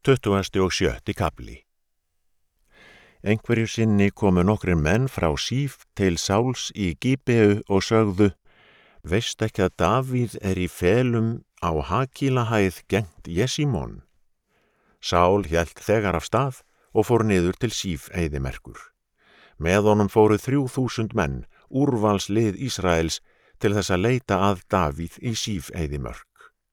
27. kafli. Einhverju sinni komu nokkrir menn frá Síf til Sáls í Gíbeu og sögðu: Veist ekki að Davíð í felum á Hakílahæð gegnt Jesímon? Sál hélt þegar af stað og fór niður til Síf eyðimerkur. Með honum fóru 3000 menn, úrvalslið Ísraels, til þess að leita að Davíð í Síf eyðimörk.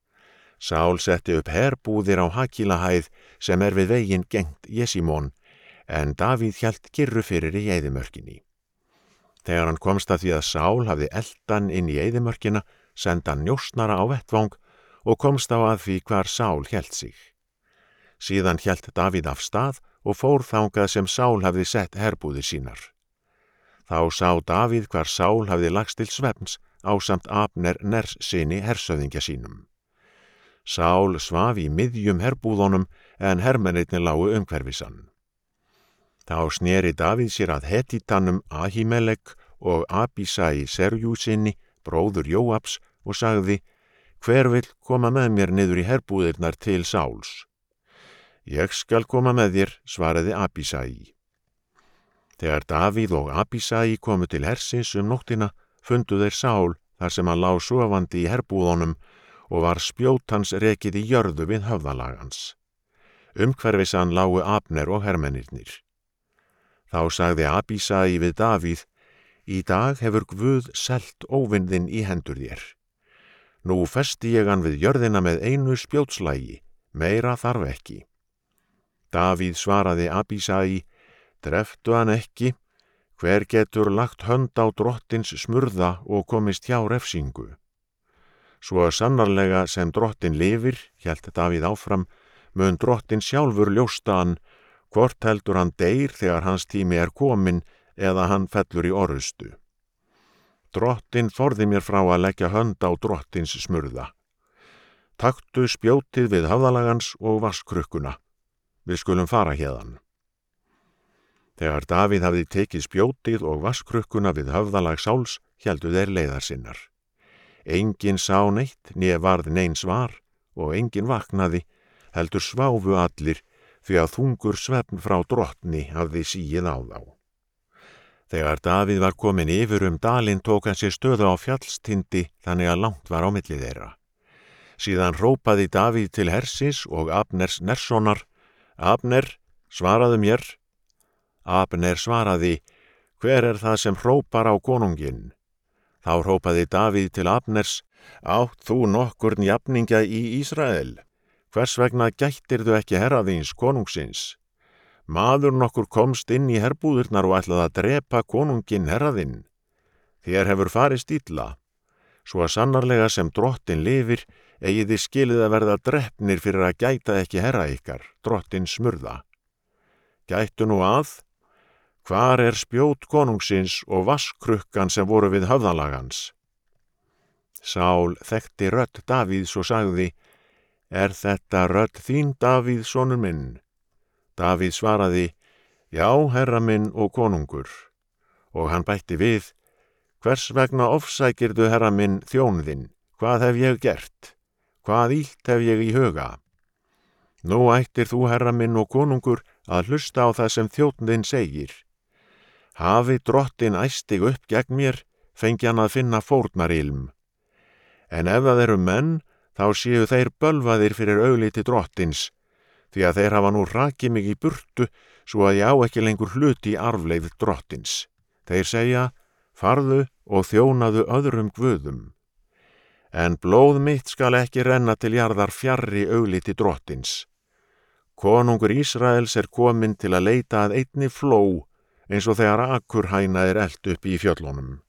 Sál setti upp herbúðir á Hakílahæð sem við veginn gegnt Jesímon, en Davíð hélt kyrru fyrir í eyðimörkinni. Þegar hann komst að því að Sál hafði elt hann inn í eyðimörkina, sendi hann njósnara á vettvang og komst á að því hvar Sál hélt sig. Síðan hélt Davíð af stað og fór þangað sem Sál hafði sett herbúðir sínar. Þá sá Davíð hvar Sál hafði lagst til svefns ásamt Abner Nerssyni hersöfðingja sínum. Sál svaf í miðjum herbúðunum en hermennirnir lágu umhverfis hann. Þá sneri Davíð sér að Hetitanum Ahimelek og Abísai Serjúsinni, bróður Jóabs, og sagði: Hver vill koma með mér niður í herbúðirnar til Sáls? Ég skal koma með þér, svaraði Abísai. Þegar Davíð og Abísai komu til hersins nóttina, fundu þeir Sál þar sem hann lá sofandi í herbúðunum og var spjót hans rekið í jörðu við höfðalagans. Umhverfis hann lágu Abner og hermennirnir. Þá sagði Abísai við Davíð: Í dag hefur Guð selt óvin þinn í hendur þér. Nú festi ég hann við jörðina með einu spjótslægi, meira þarf ekki. Davíð svaraði Abísai: Dreptu hann ekki, hver getur lagt hönd á drottins smurða og komist hjá refsingu? Svo sannarlega sem drottin lifir, hélt Davíð áfram, mun drottin sjálfur ljósta hann, hvort heldur hann deyr þegar hans tími kominn eða hann fellur í orrustu. Drottin forði mér frá að leggja hönd á drottins smurða. Taktu spjótið við höfðalagans og vaskrukkuna. Við skulum fara héðan. Þegar Davíð hafði tekið spjótið og vaskrukkuna við höfðalag Sáls, héldu þeir leiðar sinnar. Enginn sá neitt, né varð nein svar, og enginn vaknaði, heldur sváfu allir, því að þungur svefn frá drottni hafði sigið á þá. Þegar Davíð var kominn yfir dalinn, tók hann sér stöðu á fjallstindi, þannig að langt var á milli þeirra. Síðan hrópaði Davíð til hersins og Abners Nerssonar: Abner, svaraðu mér. Abner svaraði: Hver það sem hrópar á konunginn? Þá hrópaði Davíð til Abners: Átt þú nokkurn jafningja í Ísrael? Hvers vegna gættirðu ekki herra þíns konungsins? Maður nokkur komst inn í herbúðirnar og ætlaði að drepa konunginn herra þinn. Þér hefur farist illa. Svo að sannarlega sem drottin lifir, eigið þið skilið að verða drepnir fyrir að gæta ekki herra ykkar, drottin smurða. Gættu nú að, hvar spjót konungsins og vasskrukkan sem voru við höfðalagans? Sál þekkti rödd Davíðs og sagði: Þetta rödd þín, Davíð, sonur minn? Davíð svaraði: Já, herra minn og konungur. Og hann bætti við: Hvers vegna ofsækirðu, herra minn, þjón þinn? Hvað hef ég gert? Hvað illt hef ég í huga? Nú ættir þú, herra minn og konungur, að hlusta á það sem þjónn þinn segir. Hafi drottin æst þig upp gegn mér, fengi hann að finna fórnarilm. En ef það eru menn, þá séu þeir bölvaðir fyrir augliti drottins, því að þeir hafa nú rakið mig í burtu, svo að ég á ekki lengur hluti í arfleifð drottins. Þeir segja: Farðu og þjónaðu öðrum guðum. En blóð mitt skal ekki renna til jarðar fjarri augliti drottins. Konungur Ísraels kominn til að leita að einni fló, eins og þegar akurhæna elt upp í fjöllunum.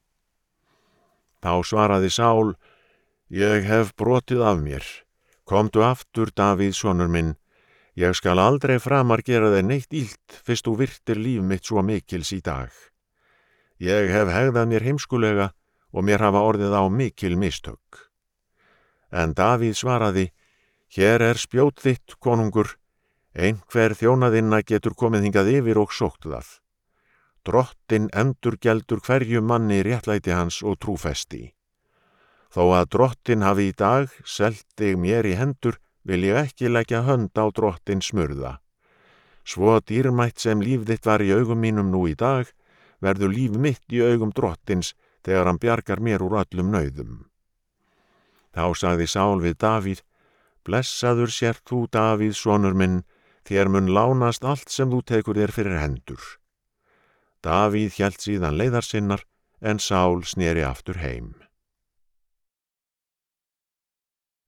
Þá svaraði Sál: Ég hef brotið af mér. Komdu aftur, Davíð, sonur minn. Ég skal aldrei framar gera þér neitt illt, fyrst þú virtir líf mitt svo mikils í dag. Ég hef hegðað mér heimskulega og mér hafa orðið á mikil mistök. En Davíð svaraði: Hér spjót þitt, konungur. Einhver þjónaðinna getur komið hingað yfir og sótt það. Drottin endurgjeldur hverjum manni réttlæti hans og trúfesti. Þó að drottin hafi í dag selt þig mér í hendur, vil ég ekki leggja hönd á drottinn smurða. Svo dýrmætt sem líf þitt var í augum mínum nú í dag, verður líf mitt í augum drottins þegar hann bjargar mér úr öllum nauðum. Þá sagði Sál við Davíð, blessaður sért þú, Davíð, sonur minn, þér mun lánast allt sem þú tekur þér fyrir hendur. Davíð hélt síðan leiðar sinnar, en Sál sneri aftur heim.